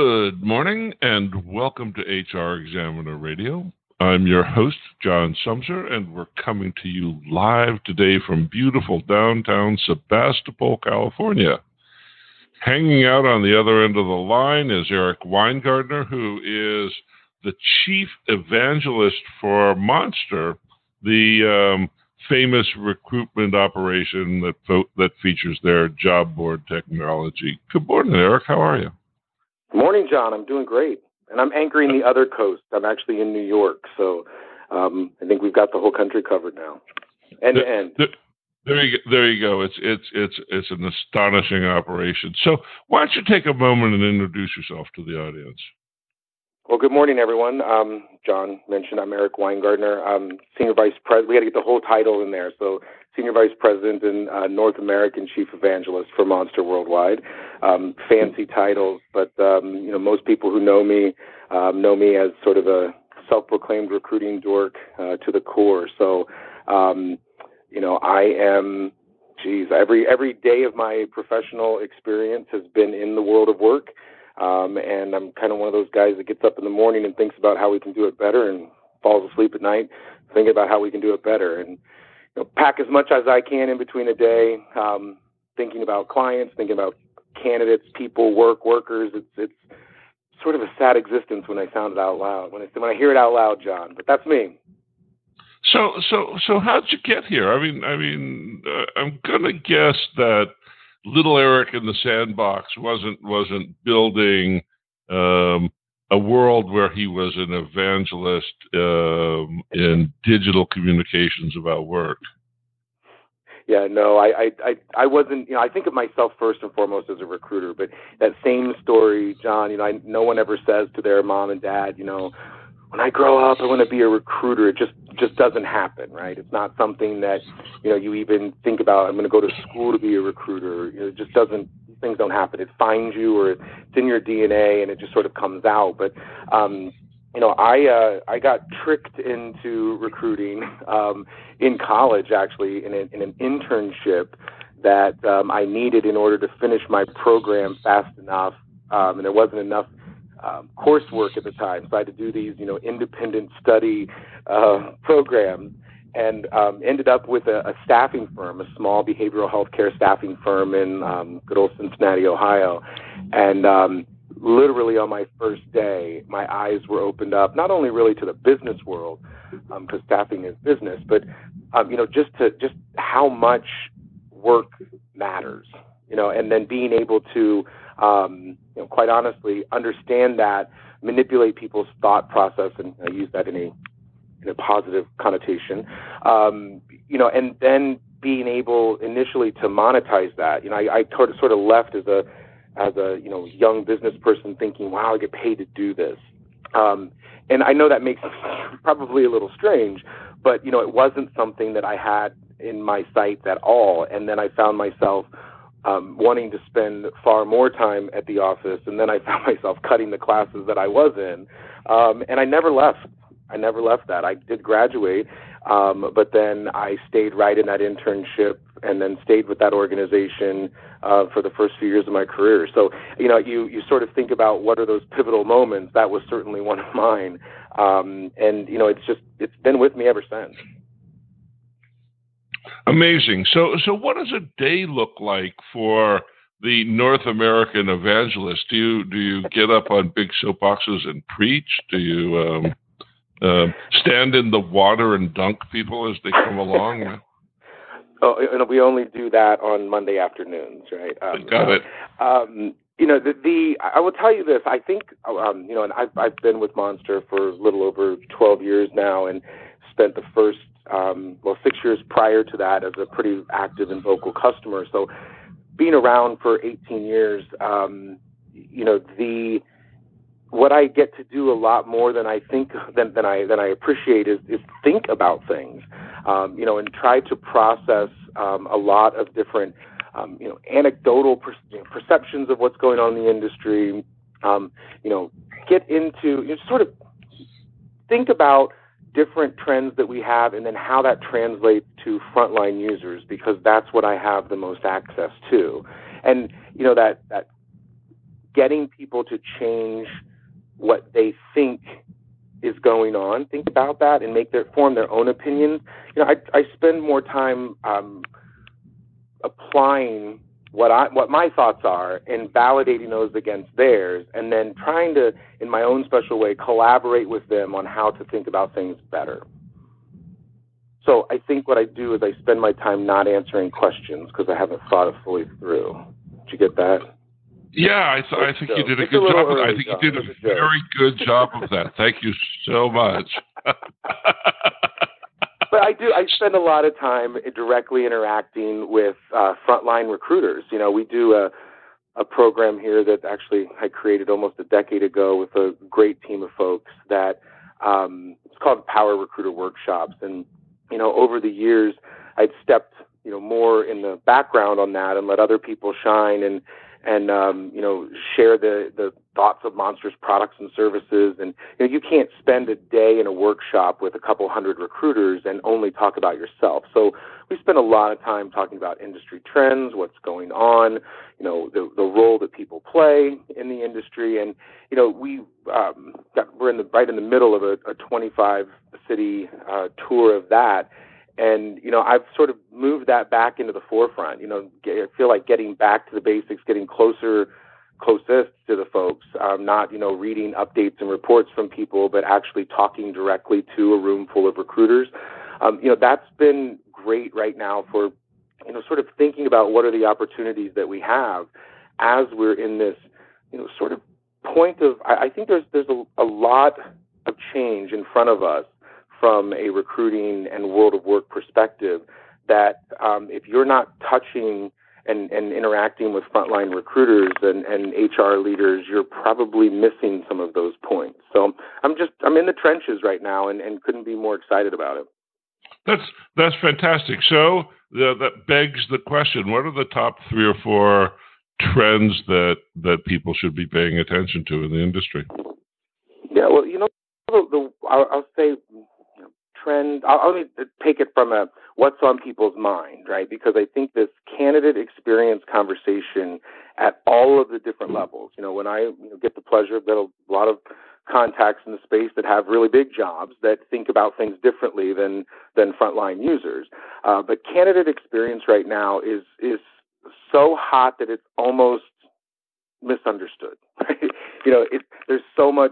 Good morning and welcome to HR Examiner Radio. I'm your host, John Sumser, and we're coming to you live today from beautiful downtown Sebastopol, California. Hanging out on the other end of the line is Eric Weingartner, who is the chief evangelist for Monster, the famous recruitment operation that features their job board technology. Good morning, Eric. How are you? Good morning, John. I'm doing great. And I'm anchoring the other coast. I'm actually in New York, so I think we've got the whole country covered now, end to end. There you go. It's an astonishing operation. So why don't you take a moment and introduce yourself to the audience? Well, good morning, everyone. John mentioned I'm Eric Weingartner. Senior Vice President. We got to get the whole title in there. So Senior Vice President and North American Chief Evangelist for Monster Worldwide. Fancy titles, but most people who know me as sort of a self-proclaimed recruiting dork to the core. So, I am, every day of my professional experience has been in the world of work. And I'm kind of one of those guys that gets up in the morning and thinks about how we can do it better and falls asleep at night thinking about how we can do it better. And pack as much as I can in between a day, thinking about clients, thinking about candidates, people, workers. It's sort of a sad existence when I sound it out loud, when I hear it out loud, John. But that's me. So how'd you get here? I mean, I'm gonna guess that little Eric in the sandbox wasn't building a world where he was an evangelist in digital communications about work. Yeah, no, I wasn't. I think of myself first and foremost as a recruiter. But that same story, John. No one ever says to their mom and dad, when I grow up, I want to be a recruiter. It just doesn't happen, right? It's not something that, you even think about, I'm going to go to school to be a recruiter. It just doesn't, things don't happen. It finds you or it's in your DNA and it just sort of comes out. But, I got tricked into recruiting in college, actually, in an internship that I needed in order to finish my program fast enough. And there wasn't enough coursework at the time, so I had to do these, independent study programs, and ended up with a staffing firm, a small behavioral health care staffing firm in good old Cincinnati, Ohio. And literally on my first day, my eyes were opened up, not only really to the business world, because staffing is business, but just how much work matters, and then being able to quite honestly, understand that, manipulate people's thought process, and I use that in a positive connotation, and then being able initially to monetize that. I sort of left as a young business person thinking, wow, I get paid to do this. And I know that makes it probably a little strange, but, it wasn't something that I had in my sights at all. And then I found myself wanting to spend far more time at the office, and then I found myself cutting the classes that I was in, and I never left. That. I did graduate, but then I stayed right in that internship, and then stayed with that organization for the first few years of my career. So, you sort of think about what are those pivotal moments. That was certainly one of mine, and it's been with me ever since. Amazing. So what does a day look like for the North American evangelist? Do you get up on big soapboxes and preach? Do you stand in the water and dunk people as they come along? We only do that on Monday afternoons, right? Got it. I will tell you this. I think, and I've been with Monster for a little over 12 years now, and spent the first 6 years prior to that as a pretty active and vocal customer. So being around for 18 years, what I get to do a lot more than I think than I appreciate is think about things, and try to process a lot of different anecdotal perceptions of what's going on in the industry. Get into sort of think about different trends that we have, and then how that translates to frontline users, because that's what I have the most access to. And that getting people to change what they think is going on, think about that, and form their own opinions. I spend more time applying what my thoughts are and validating those against theirs, and then trying to, in my own special way, collaborate with them on how to think about things better. So I think what I do is I spend my time not answering questions because I haven't thought it fully through. Did you get that? Yeah, I think you did a good job of that. I think you did a very good job of that. Thank you so much. But I spend a lot of time directly interacting with frontline recruiters. We do a program here that actually I created almost a decade ago with a great team of folks that it's called Power Recruiter Workshops. And, over the years, I'd stepped, more in the background on that and let other people shine and share the thoughts of Monster's products and services. And you can't spend a day in a workshop with a couple hundred recruiters and only talk about yourself. So we spend a lot of time talking about industry trends, what's going on, the role that people play in the industry. And we're right in the middle of a 25-city tour of that. And, I've sort of moved that back into the forefront. I feel like getting back to the basics, getting closest to the folks, not, reading updates and reports from people, but actually talking directly to a room full of recruiters. That's been great right now for, sort of thinking about what are the opportunities that we have as we're in this, sort of point of, I think there's a lot of change in front of us from a recruiting and world of work perspective that if you're not touching and interacting with frontline recruiters and HR leaders, you're probably missing some of those points. So I'm in the trenches right now and couldn't be more excited about it. That's fantastic. So that begs the question, what are the top 3 or 4 trends that people should be paying attention to in the industry? Yeah, well, I'll say trend. I'll take it from what's on people's mind, right? Because I think this candidate experience conversation at all of the different levels. When I get the pleasure, I've got a lot of contacts in the space that have really big jobs that think about things differently than frontline users. But candidate experience right now is so hot that it's almost misunderstood. Right? There's so much.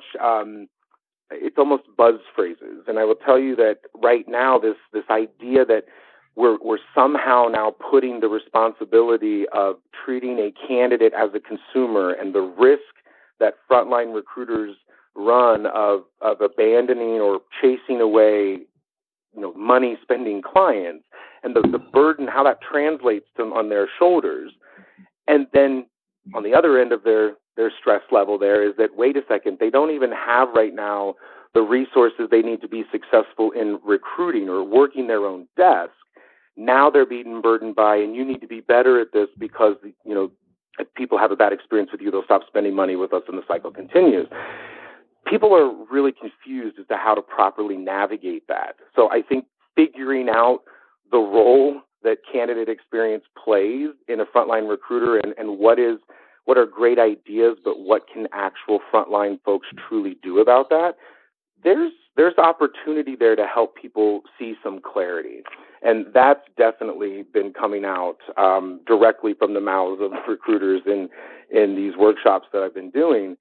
It's almost buzz phrases, and I will tell you that right now, this idea that we're somehow now putting the responsibility of treating a candidate as a consumer and the risk that frontline recruiters run of abandoning or chasing away, money spending clients, and the burden, how that translates to them on their shoulders, and then on the other end of their stress level there is that, wait a second, they don't even have right now the resources they need to be successful in recruiting or working their own desk. Now they're being burdened by, and you need to be better at this because, if people have a bad experience with you, they'll stop spending money with us and the cycle continues. People are really confused as to how to properly navigate that. So I think figuring out the role that candidate experience plays in a frontline recruiter and what are great ideas, but what can actual frontline folks truly do about that? There's opportunity there to help people see some clarity. And that's definitely been coming out directly from the mouths of recruiters in these workshops that I've been doing.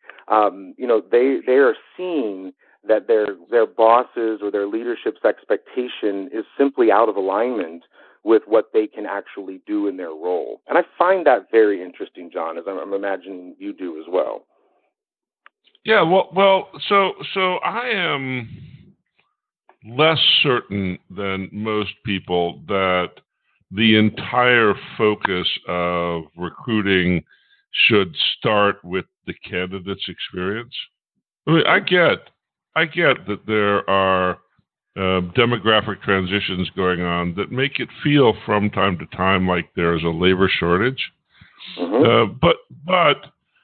They are seeing that their bosses or their leadership's expectation is simply out of alignment with what they can actually do in their role. And I find that very interesting, John, as I'm imagining you do as well. Yeah, well, so I am less certain than most people that the entire focus of recruiting should start with the candidate's experience. I mean, I get that there are demographic transitions going on that make it feel from time to time like there's a labor shortage. Mm-hmm. But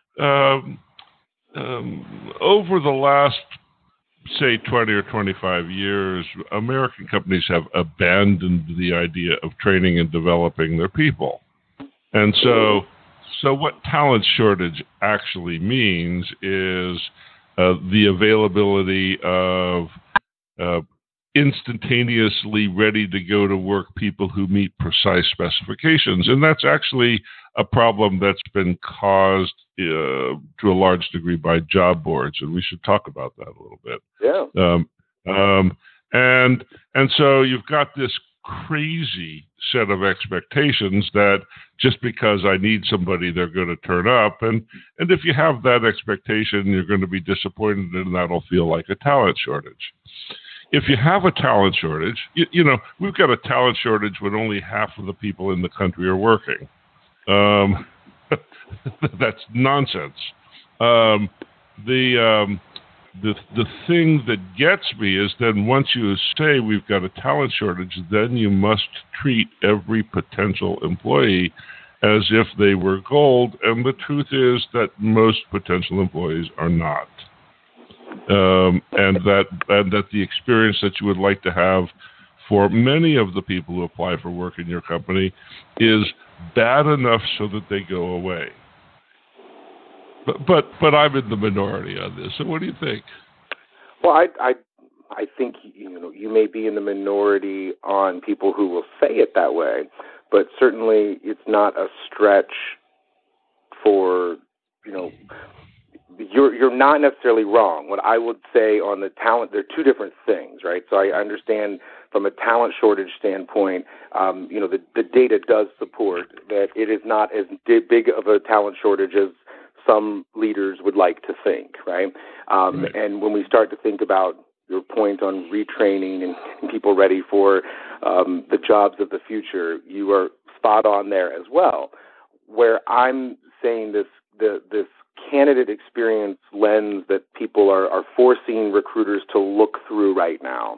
over the last, say, 20 or 25 years, American companies have abandoned the idea of training and developing their people. And so So what talent shortage actually means is the availability of instantaneously ready to go to work people who meet precise specifications. And that's actually a problem that's been caused to a large degree by job boards. And we should talk about that a little bit. Yeah. And so you've got this crazy set of expectations that just because I need somebody, they're going to turn up. And if you have that expectation, you're going to be disappointed, and that'll feel like a talent shortage. If you have a talent shortage, you know, we've got a talent shortage when only half of the people in the country are working. That's nonsense. The thing that gets me is then once you say we've got a talent shortage, then you must treat every potential employee as if they were gold. And the truth is that most potential employees are not. And that the experience that you would like to have for many of the people who apply for work in your company is bad enough so that they go away. But I'm in the minority on this. So what do you think? Well, I think you may be in the minority on people who will say it that way, but certainly it's not a stretch for you're not necessarily wrong. What I would say on the talent, they're two different things, right? So I understand from a talent shortage standpoint, the data does support that it is not as big of a talent shortage as some leaders would like to think, right? Right. And when we start to think about your point on retraining and people ready for the jobs of the future, you are spot on there as well. Where I'm saying this candidate experience lens that people are forcing recruiters to look through right now,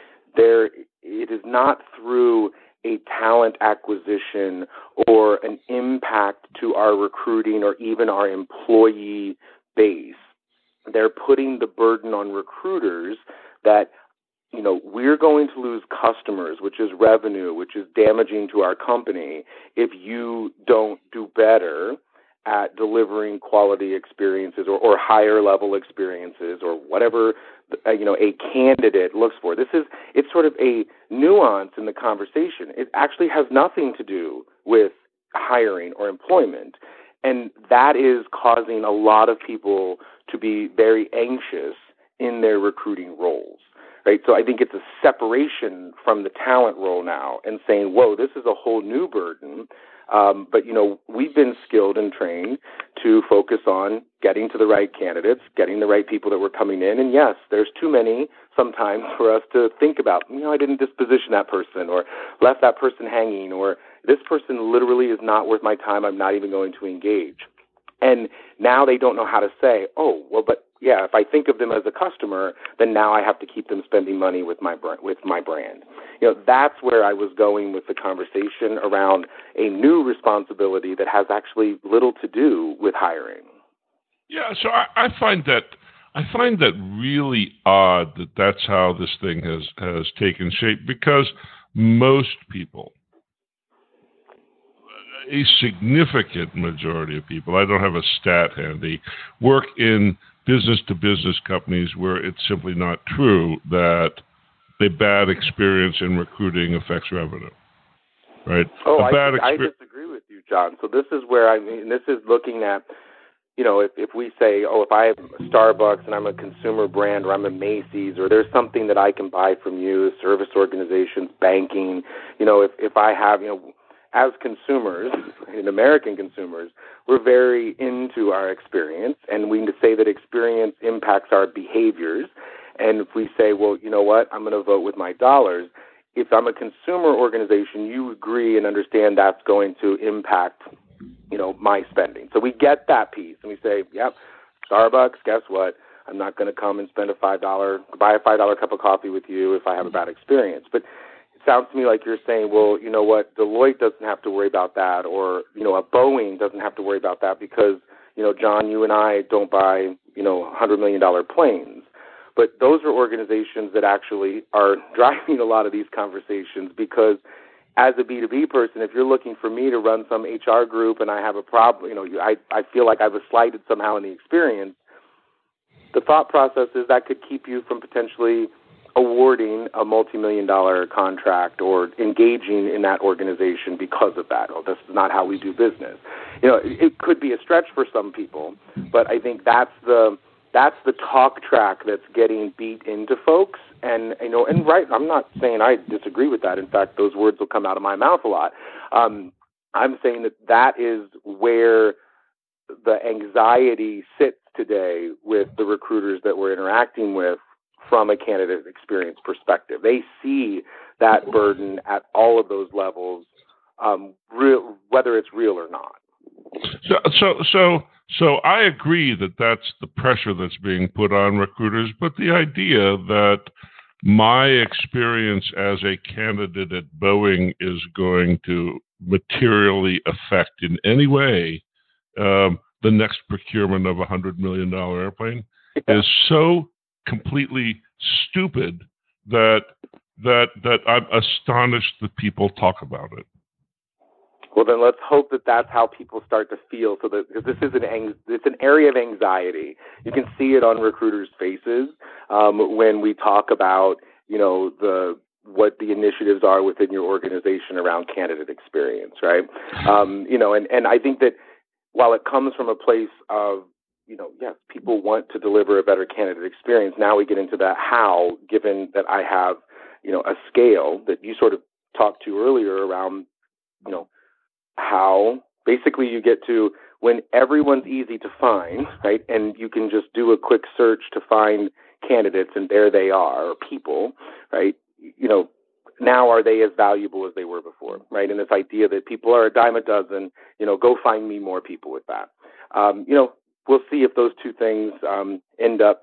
it is not through a talent acquisition or an impact to our recruiting or even our employee base. They're putting the burden on recruiters that, we're going to lose customers, which is revenue, which is damaging to our company if you don't do better at delivering quality experiences or higher level experiences or whatever a candidate looks for. It's sort of a nuance in the conversation. It actually has nothing to do with hiring or employment, and that is causing a lot of people to be very anxious in their recruiting roles. Right, so I think it's a separation from the talent role now and saying, whoa, this is a whole new burden. But, we've been skilled and trained to focus on getting to the right candidates, getting the right people that were coming in. And yes, there's too many sometimes for us to think about, I didn't disposition that person or left that person hanging or this person literally is not worth my time. I'm not even going to engage. And now they don't know how to say, oh, well, but yeah, if I think of them as a customer, then now I have to keep them spending money with my brand. That's where I was going with the conversation around a new responsibility that has actually little to do with hiring. Yeah, so I find that really odd that that's how this thing has taken shape, because most people, a significant majority of people, I don't have a stat handy, work in business-to-business companies where it's simply not true that a bad experience in recruiting affects revenue, right? Oh, I disagree with you, John. So this is where this is looking at, if we say, if I have Starbucks and I'm a consumer brand or I'm a Macy's or there's something that I can buy from you, service organizations, banking, if I have, as consumers, and American consumers, we're very into our experience, and we say that experience impacts our behaviors. And if we say, well, you know what, I'm going to vote with my dollars, if I'm a consumer organization, you agree and understand that's going to impact, my spending. So we get that piece, and we say, yep, Starbucks, guess what? I'm not going to come and buy a $5 cup of coffee with you if I have a bad experience. But sounds to me like you're saying, well, you know what, Deloitte doesn't have to worry about that, or, a Boeing doesn't have to worry about that because, John, you and I don't buy, $100 million planes. But those are organizations that actually are driving a lot of these conversations because as a B2B person, if you're looking for me to run some HR group and I have a problem, I feel like I was slighted somehow in the experience, the thought process is that could keep you from potentially awarding a multi-million-dollar contract or engaging in that organization because of that. Oh, this is not how we do business. It could be a stretch for some people, but I think that's the talk track that's getting beat into folks. And right, I'm not saying I disagree with that. In fact, those words will come out of my mouth a lot. I'm saying that is where the anxiety sits today with the recruiters that we're interacting with from a candidate experience perspective. They see that burden at all of those levels, whether it's real or not. So I agree that that's the pressure that's being put on recruiters, but the idea that my experience as a candidate at Boeing is going to materially affect in any way the next procurement of a $100 million airplane is so completely stupid that I'm astonished that people talk about it. Well, then let's hope that that's how people start to feel. So that, because this is it's an area of anxiety. You can see it on recruiters' faces when we talk about what the initiatives are within your organization around candidate experience, right? And I think that while it comes from a place of yes, people want to deliver a better candidate experience. Now we get into the how, given that I have a scale that you sort of talked to earlier around how basically you get to when everyone's easy to find, right? And you can just do a quick search to find candidates and there they are, or people, right? Now are they as valuable as they were before, right? And this idea that people are a dime a dozen, go find me more people with that. We'll see if those two things end up,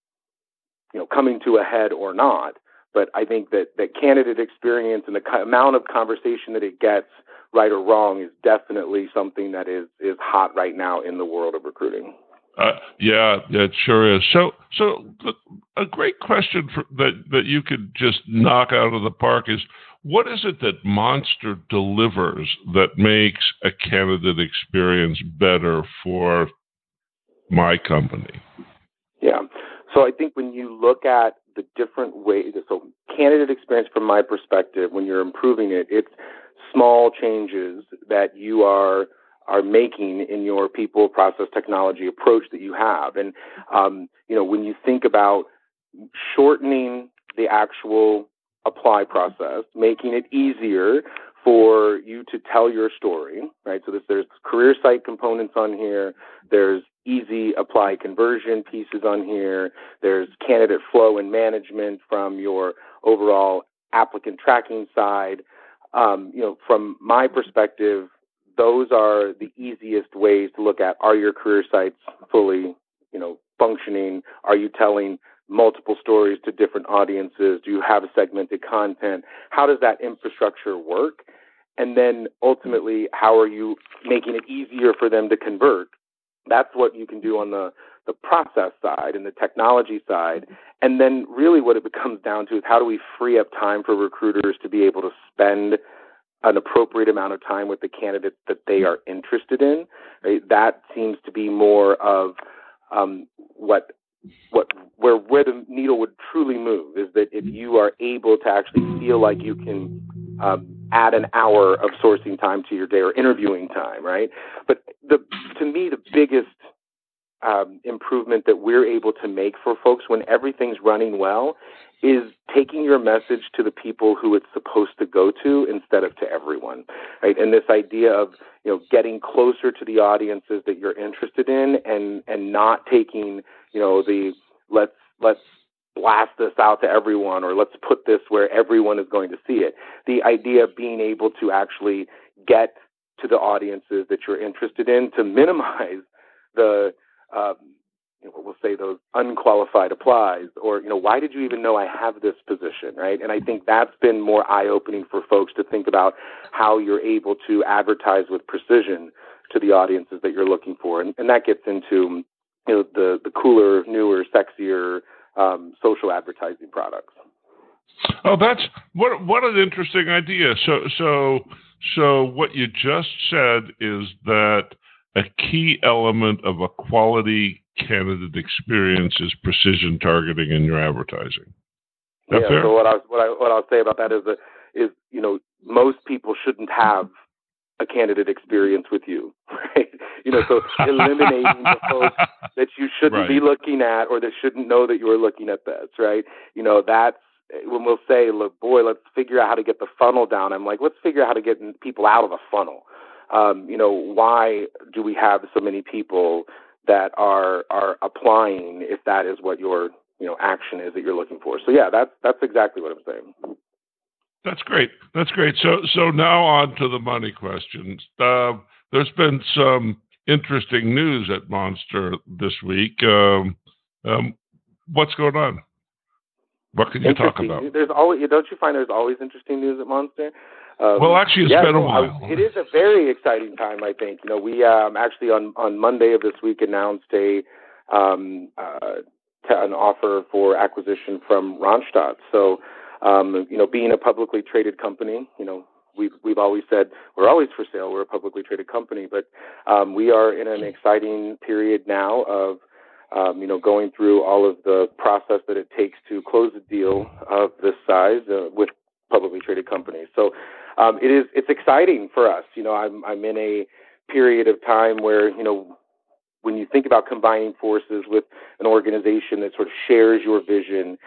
coming to a head or not. But I think that candidate experience and the amount of conversation that it gets, right or wrong, is definitely something that is hot right now in the world of recruiting. Yeah, it sure is. So a great question that you could just knock out of the park is, what is it that Monster delivers that makes a candidate experience better for my company? Yeah. So I think when you look at the different ways, so candidate experience from my perspective, when you're improving it, it's small changes that you are making in your people, process, technology approach that you have. And, when you think about shortening the actual apply process, making it easier for you to tell your story, right? So there's career site components on here. There's easy apply conversion pieces on here. There's candidate flow and management from your overall applicant tracking side. From my perspective, those are the easiest ways to look at, are your career sites fully, functioning? Are you telling multiple stories to different audiences? Do you have segmented content? How does that infrastructure work? And then ultimately, how are you making it easier for them to convert? That's what you can do on the process side and the technology side. And then really what it comes down to is, how do we free up time for recruiters to be able to spend an appropriate amount of time with the candidates that they are interested in? Right? That seems to be more of where the needle would truly move, is that if you are able to actually feel like you can add an hour of sourcing time to your day, or interviewing time, right? But to me, the biggest improvement that we're able to make for folks when everything's running well is taking your message to the people who it's supposed to go to instead of to everyone, right? And this idea of getting closer to the audiences that you're interested in, and not taking the let's blast this out to everyone, or let's put this where everyone is going to see it. The idea of being able to actually get to the audiences that you're interested in, to minimize the we'll say those unqualified applies, or why did you even know I have this position, right? And I think that's been more eye-opening for folks to think about how you're able to advertise with precision to the audiences that you're looking for, and that gets into the cooler, newer, sexier social advertising products. Oh, that's what an interesting idea. So what you just said is that a key element of a quality candidate experience is precision targeting in your advertising. That Yeah. fair? So what I'll say about that is most people shouldn't have a candidate experience with you, right? So eliminating the folks that you shouldn't be looking at or that shouldn't know that you are looking at this, right? That's when we'll say, look, boy, let's figure out how to get the funnel down. I'm like, let's figure out how to get people out of the funnel. Why do we have so many people that are applying if that is what your action is that you're looking for? So yeah, that's exactly what I'm saying. That's great. That's great. So now on to the money questions. There's been some interesting news at Monster this week. What's going on? What can you talk about? Don't you find there's always interesting news at Monster? Well, actually, it's been a while. It is a very exciting time, I think. We actually on Monday of this week announced an offer for acquisition from Randstad. So, being a publicly traded company, we've always said we're always for sale. We're a publicly traded company, but we are in an exciting period now of going through all of the process that it takes to close a deal of this size with publicly traded companies. So it's exciting for us. I'm in a period of time where when you think about combining forces with an organization that sort of shares your vision,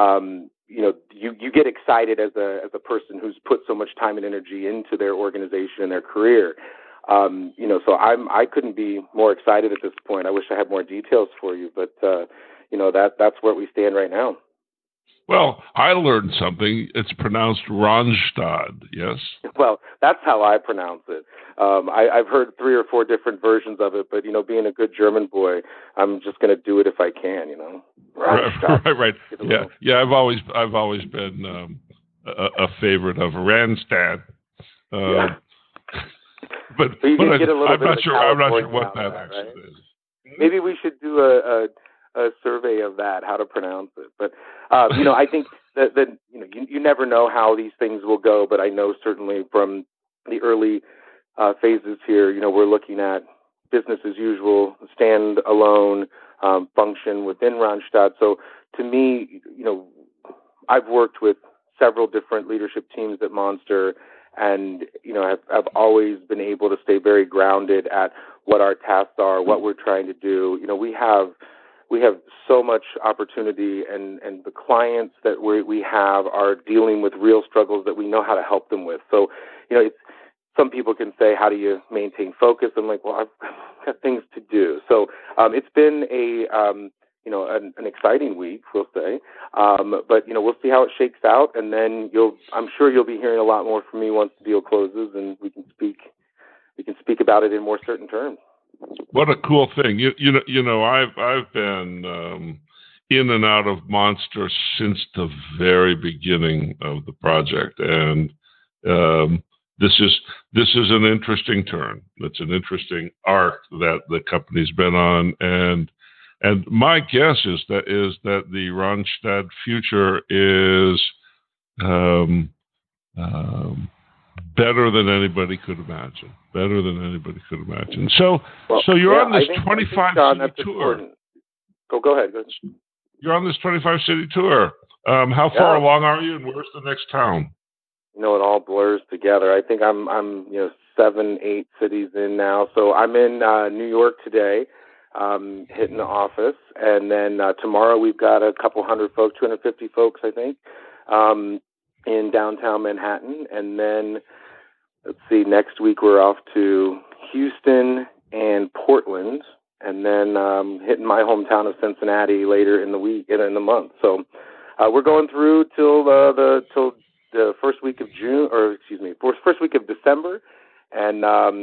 you get excited as a person who's put so much time and energy into their organization and their career. So I couldn't be more excited at this point. I wish I had more details for you, but that's where we stand right now. Well, I learned something. It's pronounced Randstad, yes? Well, that's how I pronounce it. I've heard 3 or 4 different versions of it, but, being a good German boy, I'm just going to do it if I can, Randstad. Right. Yeah. I've always been a favorite of Randstad. Yeah. But I'm not sure what that actually is. Maybe we should do a survey of that, how to pronounce it. But I think that you never know how these things will go. But I know certainly from the early phases here, we're looking at business as usual, stand alone, function within Randstad. So to me, I've worked with several different leadership teams at Monster, and I've always been able to stay very grounded at what our tasks are, what we're trying to do. We have so much opportunity, and the clients that we have are dealing with real struggles that we know how to help them with. So, some people can say, how do you maintain focus? I'm like, well, I've got things to do. So it's been an exciting week, we'll say. But we'll see how it shakes out, and then I'm sure you'll be hearing a lot more from me once the deal closes, and we can speak about it in more certain terms. What a cool thing! I've been in and out of Monster since the very beginning of the project, and this is an interesting turn. It's an interesting arc that the company's been on, and my guess is that the Randstad future is better than anybody could imagine. So you're on this 25-city tour. Important. Go ahead. You're on this 25-city tour. How far along are you, and where's the next town? It all blurs together. I think I'm 7, 8 cities in now. So I'm in New York today, hitting the office, and then tomorrow we've got a couple hundred folks, 250 folks, I think, in downtown Manhattan, and then let's see, next week we're off to Houston and Portland, and then hitting my hometown of Cincinnati later in the month. So we're going through till the first week of June, or excuse me, first week of December, and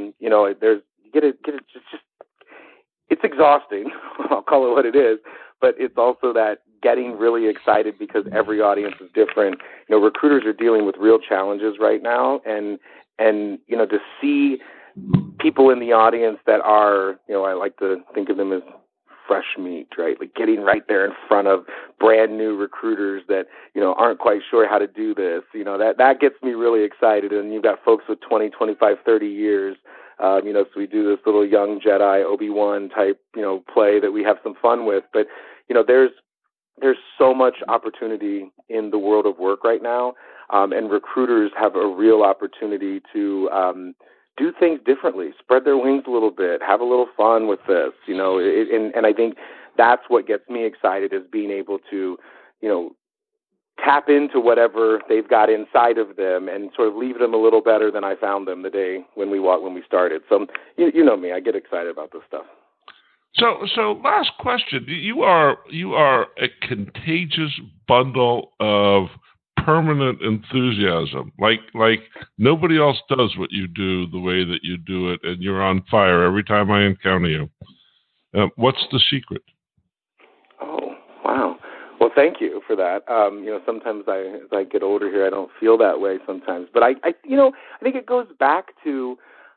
it's exhausting. I'll call it what it is, but it's also that getting really excited because every audience is different. Recruiters are dealing with real challenges right now, and to see people in the audience that are, I like to think of them as fresh meat, right? Like getting right there in front of brand new recruiters that, aren't quite sure how to do this. That gets me really excited. And you've got folks with 20, 25, 30 years. So we do this little young Jedi Obi-Wan type, play that we have some fun with. But, there's so much opportunity in the world of work right now. And recruiters have a real opportunity to do things differently, spread their wings a little bit, have a little fun with this, and I think that's what gets me excited, is being able to, tap into whatever they've got inside of them and sort of leave them a little better than I found them the day when we started. So you know me, I get excited about this stuff. So last question. You are a contagious bundle of permanent enthusiasm. Like nobody else does what you do the way that you do it, and you're on fire every time I encounter you. What's the secret? Oh, wow. Well, thank you for that. Sometimes as I get older here, I don't feel that way sometimes. But I think it goes back to,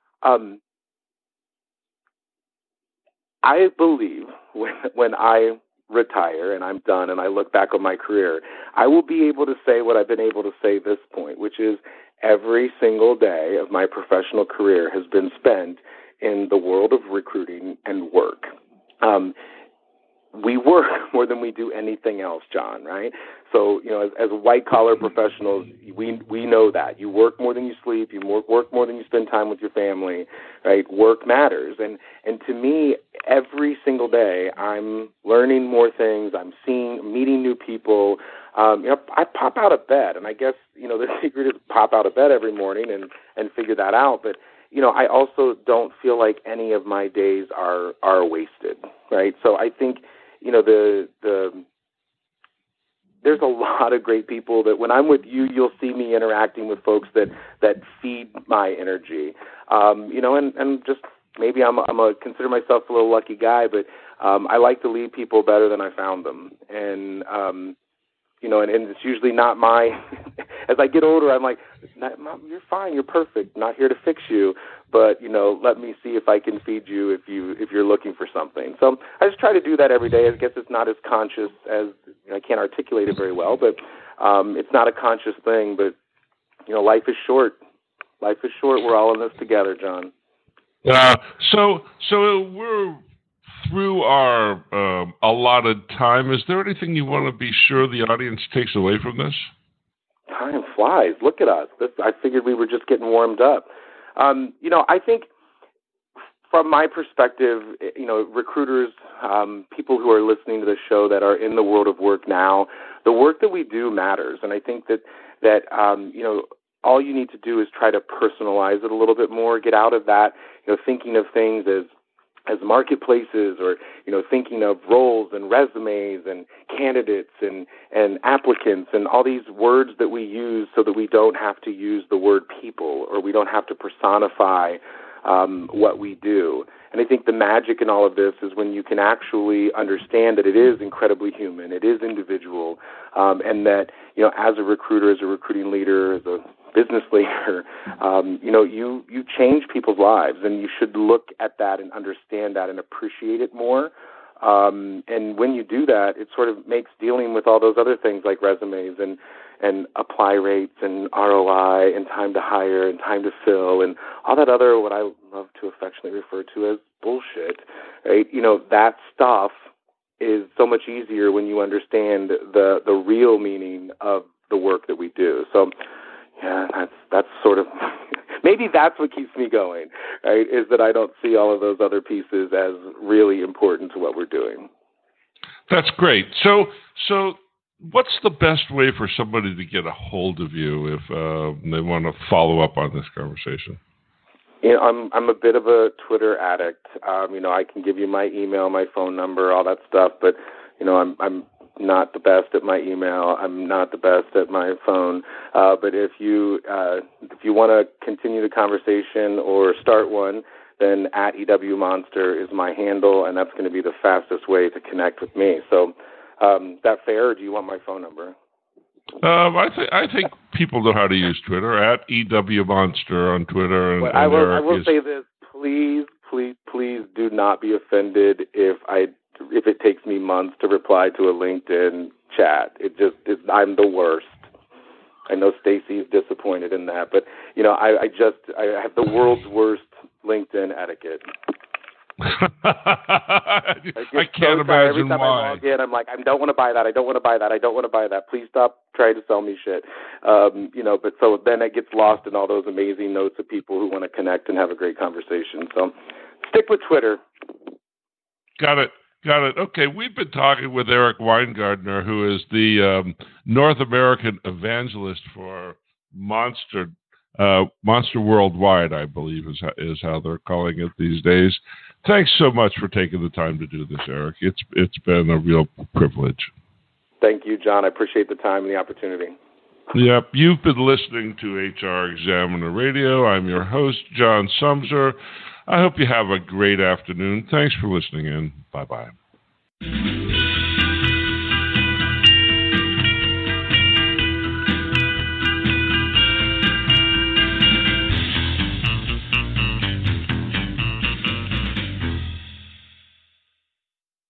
I believe when I retire and I'm done and I look back on my career, I will be able to say what I've been able to say this point, which is every single day of my professional career has been spent in the world of recruiting and work. We work more than we do anything else, John, right? So, as white-collar professionals, we know that. You work more than you sleep. You work more than you spend time with your family, right? Work matters. And to me, every single day, I'm learning more things. I'm meeting new people. I pop out of bed, and I guess, the secret is pop out of bed every morning and figure that out. But, I also don't feel like any of my days are wasted, right? So I think, there's a lot of great people that when I'm with you, you'll see me interacting with folks that feed my energy. And just maybe I'm consider myself a little lucky guy, but I like to leave people better than I found them. And and it's usually not my. As I get older, I'm like, Mom, you're fine, you're perfect. Not here to fix you, but let me see if I can feed you if you're looking for something. So I just try to do that every day. I guess it's not as conscious as I can't articulate it very well, but it's not a conscious thing. But life is short. Life is short. We're all in this together, John. So we're through our allotted time. Is there anything you want to be sure the audience takes away from this? Time flies. Look at us. I figured we were just getting warmed up. I think from my perspective, recruiters, people who are listening to the show that are in the world of work now, the work that we do matters. And I think that all you need to do is try to personalize it a little bit more, get out of that, thinking of things as marketplaces, or thinking of roles and resumes and candidates and applicants and all these words that we use so that we don't have to use the word people, or we don't have to personify what we do. And I think the magic in all of this is when you can actually understand that it is incredibly human, it is individual, and that as a recruiter, as a recruiting leader, as a business leader, you change people's lives, and you should look at that and understand that and appreciate it more. And when you do that, it sort of makes dealing with all those other things like resumes and apply rates and ROI and time to hire and time to fill and all that other, what I love to affectionately refer to as bullshit, right? That stuff is so much easier when you understand the real meaning of the work that we do. So, yeah, that's sort of maybe that's what keeps me going, right? Is that I don't see all of those other pieces as really important to what we're doing. That's great. So what's the best way for somebody to get a hold of you if they want to follow up on this conversation? I'm a bit of a Twitter addict. I can give you my email, my phone number, all that stuff, but I'm not the best at my email. I'm not the best at my phone. But if you want to continue the conversation or start one, then at EW Monster is my handle, and that's going to be the fastest way to connect with me. So, that fair, or do you want my phone number? I think people know how to use Twitter, at EW Monster on Twitter. I will say this: please do not be offended if I if it takes me months to reply to a LinkedIn chat. I'm the worst. I know Stacy's disappointed in that, but I have the world's worst LinkedIn etiquette. I can't imagine every time why. I log in, I'm like, I don't want to buy that. I don't want to buy that. I don't want to buy that. Please stop trying to sell me shit. But so then it gets lost in all those amazing notes of people who want to connect and have a great conversation. So stick with Twitter. Got it. Okay, we've been talking with Eric Weingartner, who is the North American evangelist for Monster Worldwide, I believe is how they're calling it these days. Thanks so much for taking the time to do this, Eric. It's been a real privilege. Thank you, John. I appreciate the time and the opportunity. Yep, you've been listening to HR Examiner Radio. I'm your host, John Sumser. I hope you have a great afternoon. Thanks for listening in. Bye-bye.